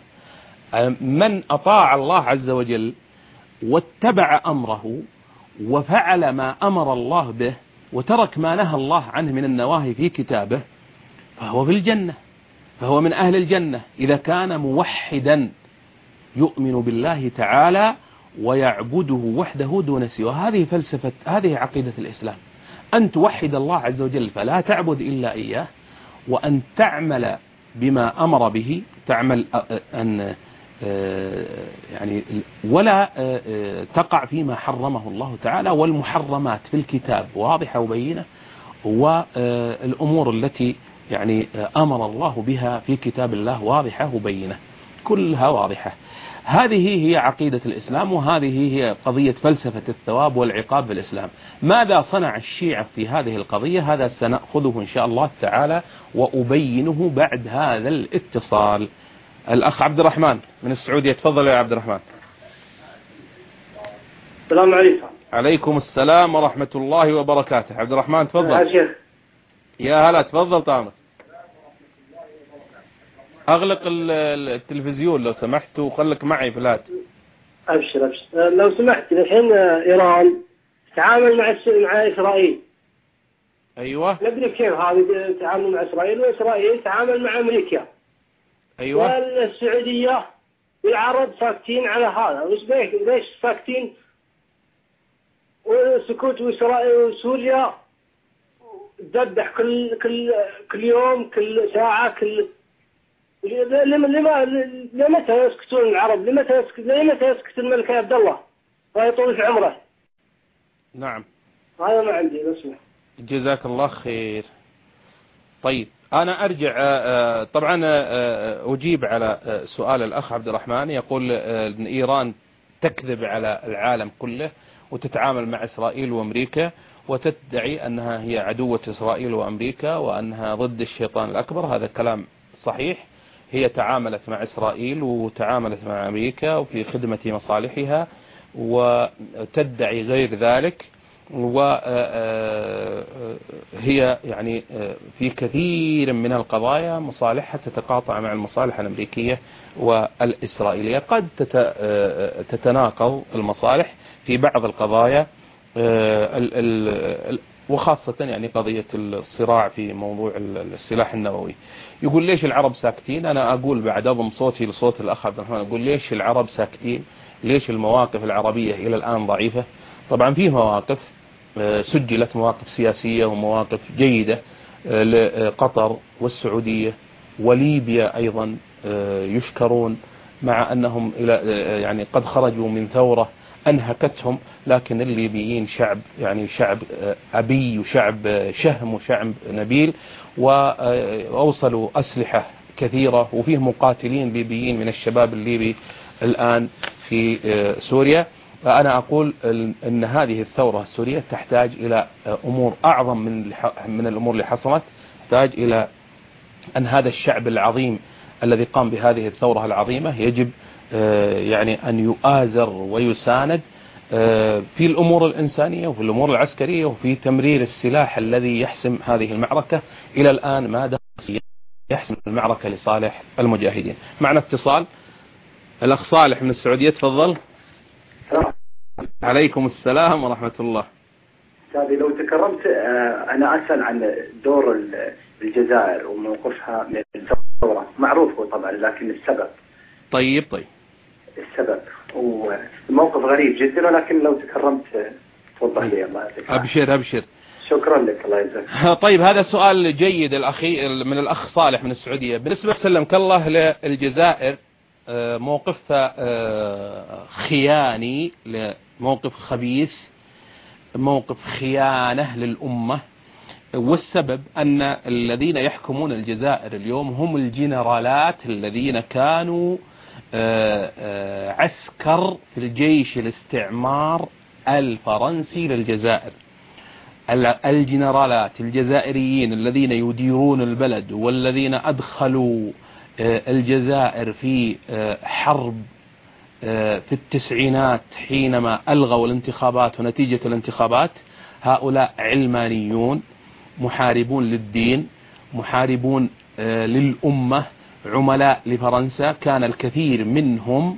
S1: من أطاع الله عز وجل واتبع أمره وفعل ما أمر الله به وترك ما نهى الله عنه من النواهي في كتابه فهو في الجنة، فهو من أهل الجنة إذا كان موحدا يؤمن بالله تعالى ويعبده وحده دون سواه. هذه فلسفة، هذه عقيدة الإسلام، أن توحد الله عز وجل فلا تعبد إلا إياه، وأن تعمل بما أمر به، تعمل أن يعني ولا تقع فيما حرمه الله تعالى، والمحرمات في الكتاب واضحة وبينة، والأمور التي يعني أمر الله بها في كتاب الله واضحة وبينة، كلها واضحة. هذه هي عقيدة الإسلام، وهذه هي قضية فلسفة الثواب والعقاب في الإسلام. ماذا صنع الشيعة في هذه القضية؟ هذا سنأخذه إن شاء الله تعالى وأبينه بعد هذا الاتصال. الأخ عبد الرحمن من السعودية، تفضل يا عبد الرحمن.
S5: السلام عليكم.
S1: عليكم السلام ورحمة الله وبركاته. عبد الرحمن تفضل. يا هلا، تفضل طامر. أغلق التلفزيون لو سمحت وخلك معي فلات.
S5: أبشر أبشر لو سمحت. الحين إيران تتعامل مع مع إسرائيل.
S1: أيوة.
S5: ندري كيف هذا التعامل مع إسرائيل، وإسرائيل تتعامل مع أمريكا.
S1: أيوة.
S5: والسعودية والعرب ساكتين على هذا، وش بيك ليش ساكتين؟ وسكوت وإسرائيل وسوريا تذبح كل كل كل يوم، كل ساعة، كل لما لما لمتى يسكتون العرب؟ لمتى يسكت لمتى يسكت الملك عبد الله ويطول في عمره؟
S1: نعم.
S5: هذا ما عندي اسمع.
S1: جزاك الله خير. طيب أنا أرجع طبعا أجيب على سؤال الأخ عبد الرحمن. يقول أن إيران تكذب على العالم كله وتتعامل مع إسرائيل وأمريكا، وتدعي أنها هي عدوة إسرائيل وأمريكا وأنها ضد الشيطان الأكبر. هذا كلام صحيح. هي تعاملت مع إسرائيل وتعاملت مع أمريكا وفي خدمة مصالحها، وتدعي غير ذلك، وهي يعني في كثير من القضايا مصالحها تتقاطع مع المصالح الأمريكية والإسرائيلية. قد تتناقض المصالح في بعض القضايا، وخاصة يعني قضية الصراع في موضوع السلاح النووي. يقول ليش العرب ساكتين؟ أنا أقول بعد أضم صوتي لصوت الأخ عبد الرحمن، أقول ليش العرب ساكتين؟ ليش المواقف العربية إلى الآن ضعيفة؟ طبعا في مواقف سجلت، مواقف سياسية ومواقف جيدة لقطر والسعودية وليبيا أيضا يشكرون، مع أنهم إلى يعني قد خرجوا من ثورة أنهكتهم، لكن الليبيين شعب يعني شعب أبي وشعب شهم وشعب نبيل، وأوصلوا أسلحة كثيرة، وفيه مقاتلين ليبيين من الشباب الليبي الآن في سوريا. فأنا أقول أن هذه الثورة السورية تحتاج إلى أمور أعظم من من الأمور اللي حصلت. تحتاج إلى أن هذا الشعب العظيم الذي قام بهذه الثورة العظيمة يجب يعني أن يؤازر ويساند في الأمور الإنسانية وفي الأمور العسكرية وفي تمرير السلاح الذي يحسم هذه المعركة. إلى الآن ما يحسم المعركة لصالح المجاهدين. معنا اتصال. الأخ صالح من السعودية، تفضل. عليكم السلام ورحمة الله.
S6: سادي لو تكرمت، أنا أسأل عن دور الجزائر وموقفها من الثورة. معروف هو طبعا، لكن السبب.
S1: طيب طيب
S6: السبب وموقف غريب جدا، ولكن لو تكرمت توضح لي. الله يعطيك.
S1: أبشر أبشر.
S6: شكرا لك، الله يجزاك.
S1: طيب هذا سؤال جيد الأخي من الأخ صالح من السعودية. بالنسبة سلمك الله للجزائر، موقفها خياني، موقف خبيث، موقف خيانة للأمة. والسبب أن الذين يحكمون الجزائر اليوم هم الجنرالات الذين كانوا عسكر في الجيش الاستعمار الفرنسي للجزائر. الجنرالات الجزائريين الذين يديرون البلد والذين أدخلوا الجزائر في حرب في التسعينات حينما ألغوا الانتخابات ونتيجة الانتخابات، هؤلاء علمانيون محاربون للدين، محاربون للأمة، عملاء لفرنسا. كان الكثير منهم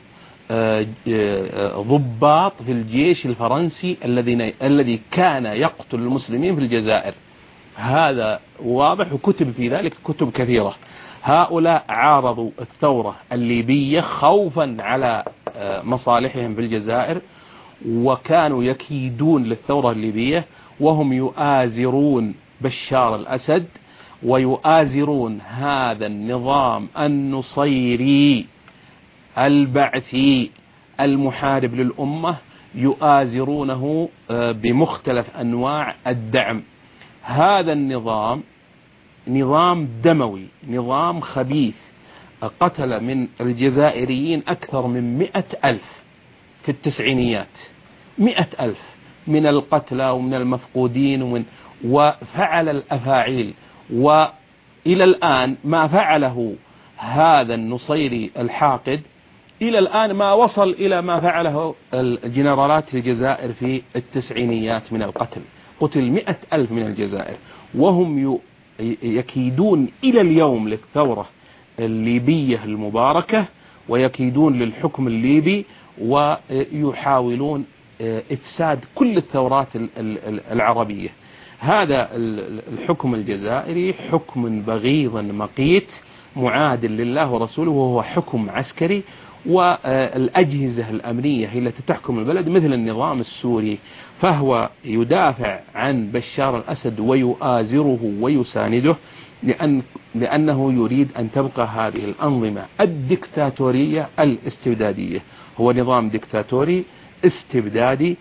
S1: ضباط في الجيش الفرنسي الذين الذي كان يقتل المسلمين في الجزائر. هذا واضح وكتب في ذلك كتب كثيرة. هؤلاء عارضوا الثورة الليبية خوفا على مصالحهم في الجزائر، وكانوا يكيدون للثورة الليبية، وهم يؤازرون بشار الأسد ويؤازرون هذا النظام النصيري البعثي المحارب للأمة، يؤازرونه بمختلف أنواع الدعم. هذا النظام نظام دموي، نظام خبيث، قتل من الجزائريين أكثر من مئة ألف في التسعينيات، مئة ألف من القتلى ومن المفقودين ومن وفعل الأفاعيل. وإلى الآن ما فعله هذا النصيري الحاقد إلى الآن ما وصل إلى ما فعله الجنرالات في الجزائر في التسعينيات من القتل. قتل مئة ألف من الجزائر، وهم يكيدون إلى اليوم للثورة الليبية المباركة، ويكيدون للحكم الليبي، ويحاولون إفساد كل الثورات العربية. هذا الحكم الجزائري حكم بغيض مقيت معاد لله ورسوله، وهو حكم عسكري، والأجهزة الأمنية هي التي تحكم البلد مثل النظام السوري، فهو يدافع عن بشار الأسد ويؤازره ويسانده، لأن لأنه يريد أن تبقى هذه الأنظمة الدكتاتورية الاستبدادية. هو نظام دكتاتوري استبدادي.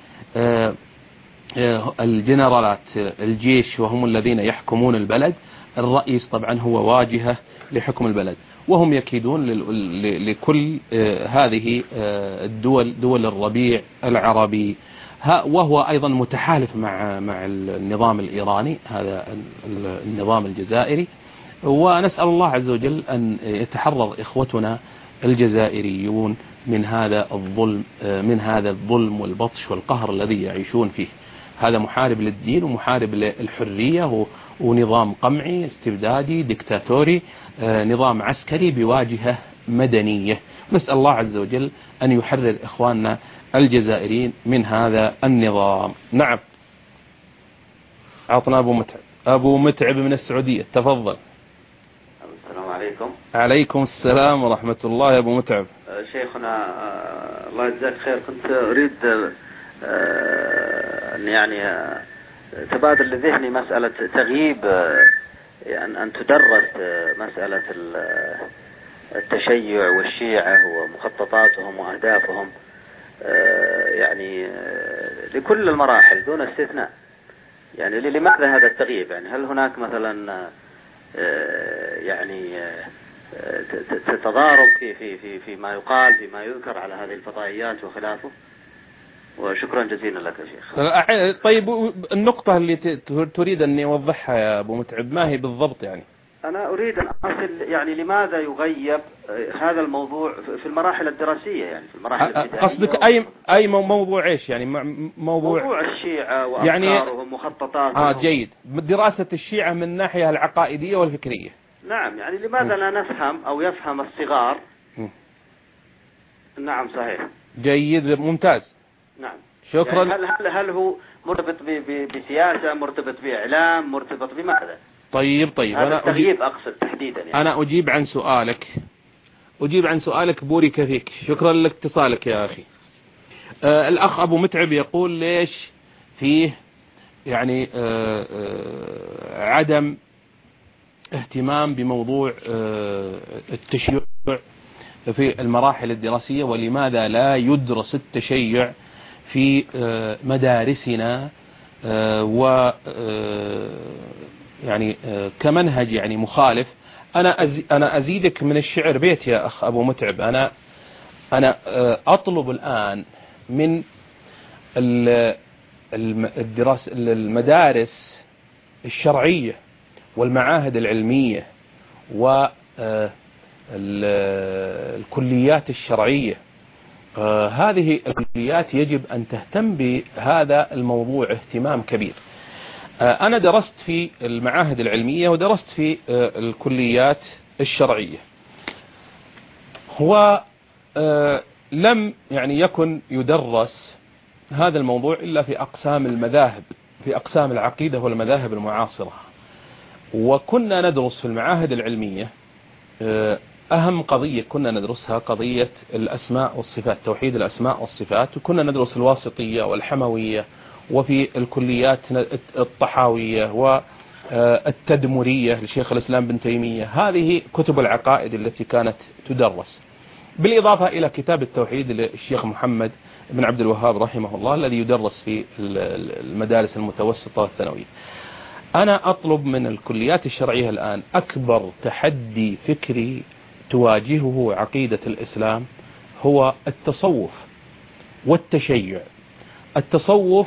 S1: الجنرالات الجيش وهم الذين يحكمون البلد، الرئيس طبعا هو واجهة لحكم البلد، وهم يكيدون لكل هذه الدول، دول الربيع العربي، وهو أيضا متحالف مع مع النظام الإيراني، هذا النظام الجزائري. ونسأل الله عز وجل أن يتحرر إخوتنا الجزائريون من هذا الظلم، من هذا الظلم والبطش والقهر الذي يعيشون فيه. هذا محارب للدين ومحارب للحرية، ونظام قمعي استبدادي دكتاتوري، نظام عسكري بواجهة مدنية. نسأل الله عز وجل أن يحرر إخواننا الجزائريين من هذا النظام. نعم، عطنا أبو متعب. أبو متعب من السعودية، تفضل.
S7: السلام عليكم.
S1: عليكم السلام ورحمة الله يا أبو متعب.
S7: شيخنا الله يجزاك خير، كنت أريد أن يعني تبادل لذهني مسألة تغييب، يعني أن تدرس مسألة التشيع والشيعة ومخططاتهم وأهدافهم، يعني لكل المراحل دون استثناء. يعني لماذا هذا التغييب؟ يعني هل هناك مثلا يعني تضارب في في في فيما يقال فيما يذكر على هذه الفضائيات وخلافه؟ وشكرا جزيلا لك يا شيخ.
S1: طيب، النقطة اللي تريد أن يوضحها يا أبو متعب ما هي بالضبط؟ يعني
S7: أنا أريد أن أصل يعني لماذا يغيب هذا الموضوع في المراحل الدراسية، يعني في المراحل الابتدائية.
S1: قصدك أي أي موضوع إيش؟ يعني موضوع
S7: موضوع الشيعة وأفكارهم يعني ومخططاتهم.
S1: آه جيد، دراسة الشيعة من الناحية العقائدية والفكرية.
S7: نعم، يعني لماذا لا نفهم أو يفهم الصغار؟ م. نعم صحيح.
S1: جيد، ممتاز.
S7: نعم،
S1: شكرا.
S7: يعني هل هل هل مرتبط بسياسة، مرتبط بإعلام، مرتبط بماذا؟
S1: طيب طيب
S7: هذا
S1: أنا
S7: التغييب أقصد تحديدا يعني.
S1: أنا أجيب عن سؤالك أجيب عن سؤالك بورك فيك. شكرا لاتصالك يا أخي. آه الأخ أبو متعب يقول ليش فيه يعني آه آه عدم اهتمام بموضوع آه التشيع في المراحل الدراسية، ولماذا لا يدرس التشيع في آه مدارسنا آه و آه يعني كمنهج يعني مخالف. أنا أنا أزيدك من الشعر بيت يا أخ أبو متعب. أنا أنا أطلب الآن من الدراسة المدارس الشرعية والمعاهد العلمية والكليات الشرعية، هذه الكليات يجب أن تهتم بهذا الموضوع اهتمام كبير. أنا درست في المعاهد العلمية ودرست في الكليات الشرعية، هو لم يعني يكن يدرس هذا الموضوع إلا في أقسام المذاهب، في أقسام العقيدة والمذاهب المعاصرة. وكنا ندرس في المعاهد العلمية أهم قضية كنا ندرسها قضية الأسماء والصفات، توحيد الأسماء والصفات، وكنا ندرس الواسطية والحموية، وفي الكليات الطحاوية والتدمرية لشيخ الإسلام بن تيمية. هذه كتب العقائد التي كانت تدرس، بالإضافة إلى كتاب التوحيد للشيخ محمد بن عبد الوهاب رحمه الله الذي يدرس في المدارس المتوسطة والثانوية. أنا أطلب من الكليات الشرعية الآن أكبر تحدي فكري تواجهه عقيدة الإسلام هو التصوف والتشيع. التصوف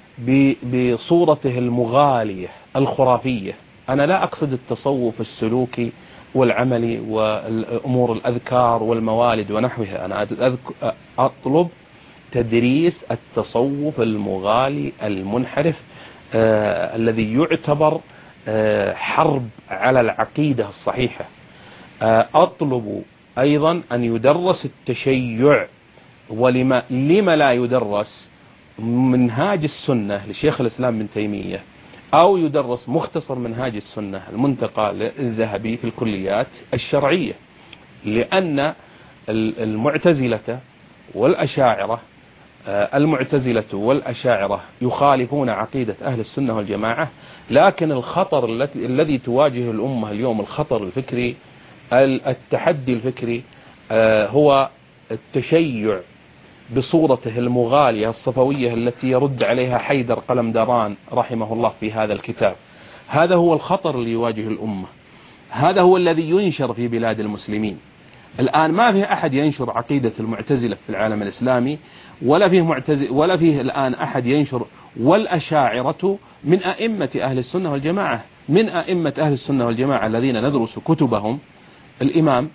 S1: بصورته المغالية الخرافية، أنا لا أقصد التصوف السلوكي والعملي والأمور الأذكار والموالد ونحوها، أنا أطلب تدريس التصوف المغالي المنحرف آه الذي يعتبر آه حرب على العقيدة الصحيحة. آه أطلب أيضا أن يدرس التشيع. ولما لما لا يدرس منهاج السنة لشيخ الإسلام بن تيمية، أو يدرس مختصر منهاج السنة المنتقى للذهبي في الكليات الشرعية؟ لأن المعتزلة والأشاعرة المعتزلة والأشاعرة يخالفون عقيدة أهل السنة والجماعة، لكن الخطر الذي تواجه الأمة اليوم، الخطر الفكري، التحدي الفكري، هو التشيع بصورته المغالية الصفوية التي يرد عليها حيدر قلمدران رحمه الله في هذا الكتاب. هذا هو الخطر اللي يواجه الأمة، هذا هو الذي ينشر في بلاد المسلمين. الآن ما فيه أحد ينشر عقيدة المعتزلة في العالم الإسلامي، ولا فيه معتزل ولا فيه الآن أحد ينشر. والأشاعرة من أئمة أهل السنة والجماعة، من أئمة أهل السنة والجماعة الذين ندرس كتبهم الإمام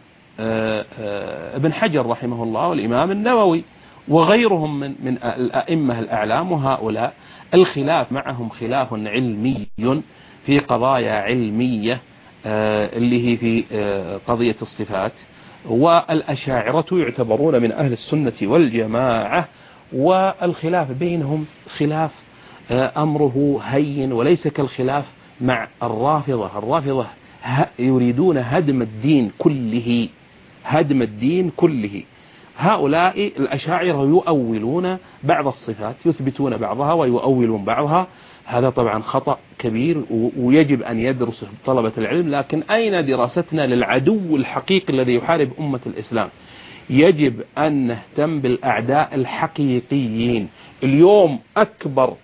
S1: ابن حجر رحمه الله والإمام النووي وغيرهم من من الأئمة الأعلام. وهؤلاء الخلاف معهم خلاف علمي في قضايا علمية اللي هي في قضية الصفات. والأشاعرة يعتبرون من أهل السنة والجماعة، والخلاف بينهم خلاف أمره هين، وليس كالخلاف مع الرافضة. الرافضة يريدون هدم الدين كله، هدم الدين كله. هؤلاء الأشاعرة يؤولون بعض الصفات، يثبتون بعضها ويؤولون بعضها. هذا طبعا خطأ كبير ويجب أن يدرسه طلبة العلم. لكن أين دراستنا للعدو الحقيقي الذي يحارب أمة الإسلام؟ يجب أن نهتم بالأعداء الحقيقيين. اليوم أكبر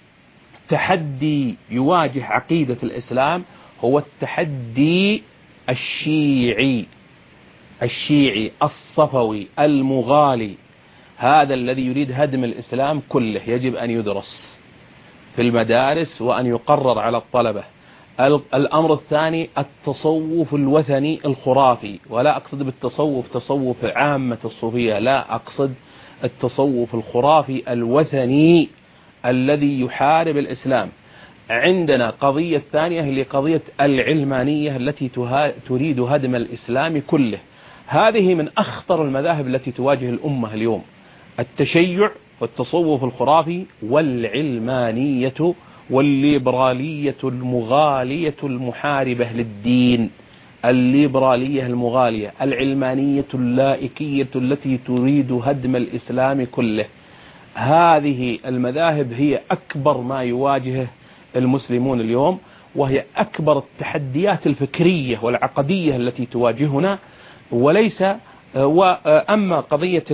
S1: تحدي يواجه عقيدة الإسلام هو التحدي الشيعي، الشيعي الصفوي المغالي، هذا الذي يريد هدم الإسلام كله. يجب أن يدرس في المدارس وأن يقرر على الطلبة. الأمر الثاني التصوف الوثني الخرافي، ولا أقصد بالتصوف تصوف عامة الصوفية، لا أقصد التصوف الخرافي الوثني الذي يحارب الإسلام. عندنا قضية ثانية هي قضية العلمانية التي تريد هدم الإسلام كله. هذه من أخطر المذاهب التي تواجه الأمة اليوم، التشيع والتصوف الخرافي والعلمانية والليبرالية المغالية المحاربة للدين. الليبرالية المغالية، العلمانية اللائكية التي تريد هدم الإسلام كله. هذه المذاهب هي أكبر ما يواجهه المسلمون اليوم، وهي أكبر التحديات الفكرية والعقدية التي تواجهنا. وليس وأما قضية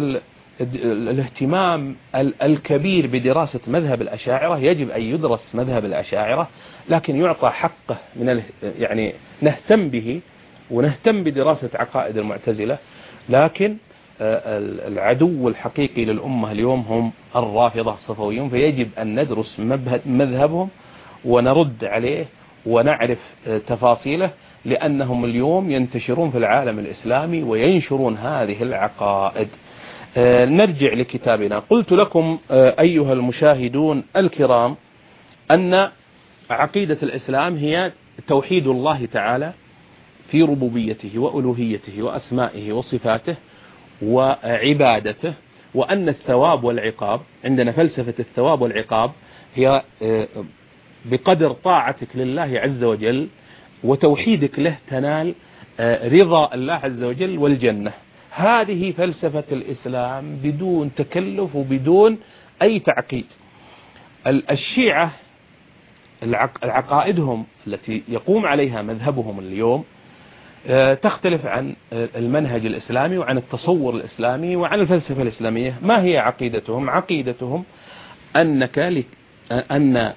S1: الاهتمام الكبير بدراسة مذهب الأشاعرة، يجب أن يدرس مذهب الأشاعرة لكن يعطى حقه من يعني نهتم به ونهتم بدراسة عقائد المعتزلة. لكن العدو الحقيقي للأمة اليوم هم الرافضة الصفويون، فيجب أن ندرس مذهبهم ونرد عليه ونعرف تفاصيله، لأنهم اليوم ينتشرون في العالم الإسلامي وينشرون هذه العقائد. نرجع لكتابنا. قلت لكم أيها المشاهدون الكرام أن عقيدة الإسلام هي توحيد الله تعالى في ربوبيته وألوهيته وأسمائه وصفاته، وعبادته، وأن الثواب والعقاب عندنا فلسفة الثواب والعقاب هي بقدر طاعتك لله عز وجل وتوحيدك له تنال رضا الله عز وجل والجنة. هذه فلسفة الإسلام بدون تكلف وبدون أي تعقيد. الشيعة العقائدهم التي يقوم عليها مذهبهم اليوم تختلف عن المنهج الإسلامي وعن التصور الإسلامي وعن الفلسفة الإسلامية. ما هي عقيدتهم؟ عقيدتهم أنك أن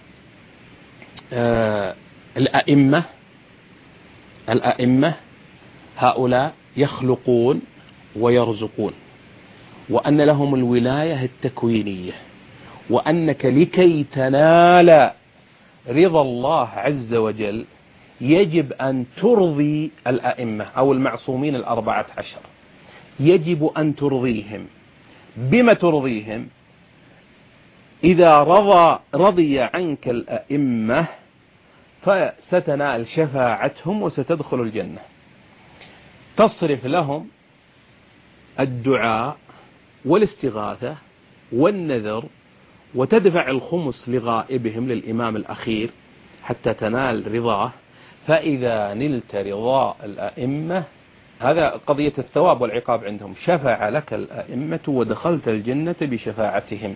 S1: الأئمة الأئمة هؤلاء يخلقون ويرزقون، وأن لهم الولاية التكوينية، وأنك لكي تنال رضا الله عز وجل يجب أن ترضي الأئمة أو المعصومين الأربعة عشر، يجب أن ترضيهم. بما ترضيهم؟ إذا رضى رضي عنك الأئمة فستنال شفاعتهم وستدخل الجنة. تصرف لهم الدعاء والاستغاثة والنذر، وتدفع الخمس لغائبهم للإمام الأخير حتى تنال رضاه. فإذا نلت رضاء الأئمة، هذا قضية الثواب والعقاب عندهم، شفع لك الأئمة ودخلت الجنة بشفاعتهم.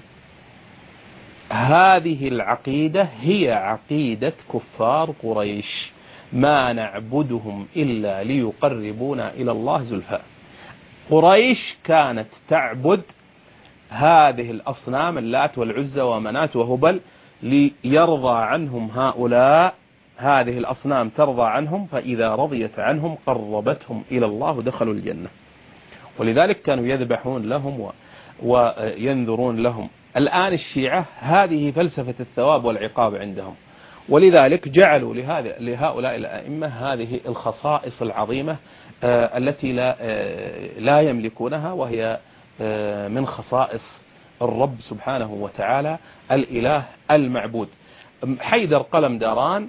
S1: هذه العقيدة هي عقيدة كفار قريش، ما نعبدهم إلا ليقربونا إلى الله زلفى. قريش كانت تعبد هذه الأصنام اللات والعزى ومنات وهبل ليرضى عنهم هؤلاء. هذه الأصنام ترضى عنهم، فإذا رضيت عنهم قربتهم إلى الله ودخلوا الجنة. ولذلك كانوا يذبحون لهم وينذرون لهم. الآن الشيعة هذه فلسفة الثواب والعقاب عندهم، ولذلك جعلوا لهذا لهؤلاء الأئمة هذه الخصائص العظيمة التي لا لا يملكونها، وهي من خصائص الرب سبحانه وتعالى الإله المعبود. حيدر قلمداران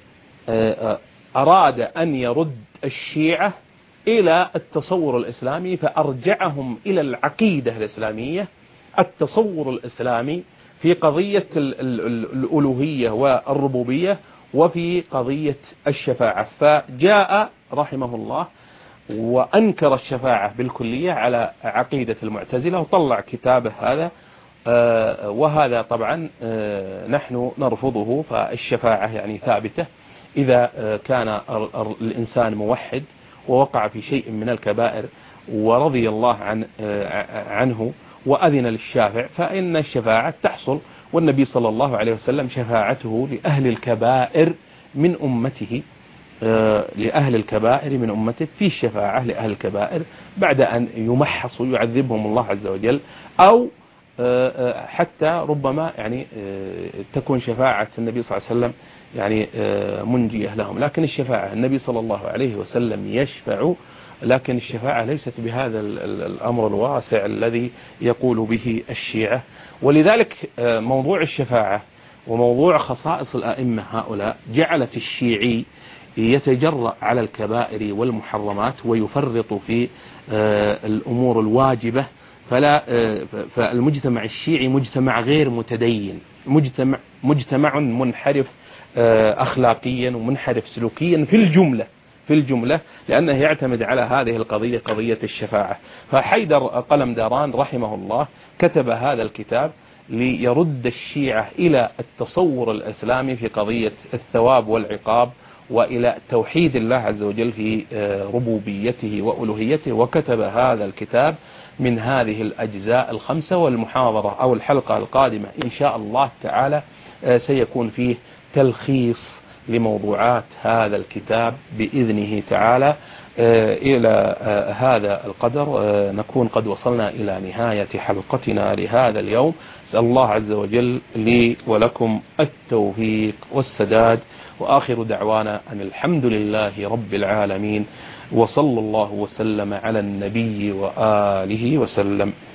S1: أراد أن يرد الشيعة إلى التصور الإسلامي، فأرجعهم إلى العقيدة الإسلامية، التصور الإسلامي في قضية الألوهية والربوبية وفي قضية الشفاعة. فجاء رحمه الله وأنكر الشفاعة بالكلية على عقيدة المعتزلة وطلع كتابه هذا، وهذا طبعا نحن نرفضه. فالشفاعة يعني ثابتة إذا كان الإنسان موحد ووقع في شيء من الكبائر ورضي الله عن عنه وأذن للشافع فإن الشفاعة تحصل. والنبي صلى الله عليه وسلم شفاعته لأهل الكبائر من أمته لأهل الكبائر من أمته في الشفاعة لأهل الكبائر بعد أن يمحصوا يعذبهم الله عز وجل، أو حتى ربما يعني تكون شفاعة النبي صلى الله عليه وسلم يعني منجية لهم. لكن الشفاعة النبي صلى الله عليه وسلم يشفع، لكن الشفاعة ليست بهذا الأمر الواسع الذي يقول به الشيعة. ولذلك موضوع الشفاعة وموضوع خصائص الأئمة هؤلاء جعلت الشيعي يتجرأ على الكبائر والمحرمات ويفرط في الأمور الواجبة. فلا فالمجتمع الشيعي مجتمع غير متدين، مجتمع مجتمع منحرف أخلاقيا ومنحرف سلوكيا في الجملة في الجملة لأنه يعتمد على هذه القضية قضية الشفاعة. فحيدر قلمداران رحمه الله كتب هذا الكتاب ليرد الشيعة إلى التصور الإسلامي في قضية الثواب والعقاب وإلى توحيد الله عز وجل في ربوبيته وألوهيته. وكتب هذا الكتاب من هذه الأجزاء الخمسة، والمحاضرة أو الحلقة القادمة إن شاء الله تعالى سيكون فيه تلخيص لموضوعات هذا الكتاب بإذنه تعالى. إلى هذا القدر نكون قد وصلنا إلى نهاية حلقتنا لهذا اليوم. أسأل الله عز وجل لي ولكم التوفيق والسداد، وآخر دعوانا أن الحمد لله رب العالمين، وصلى الله وسلم على النبي وآله وسلم.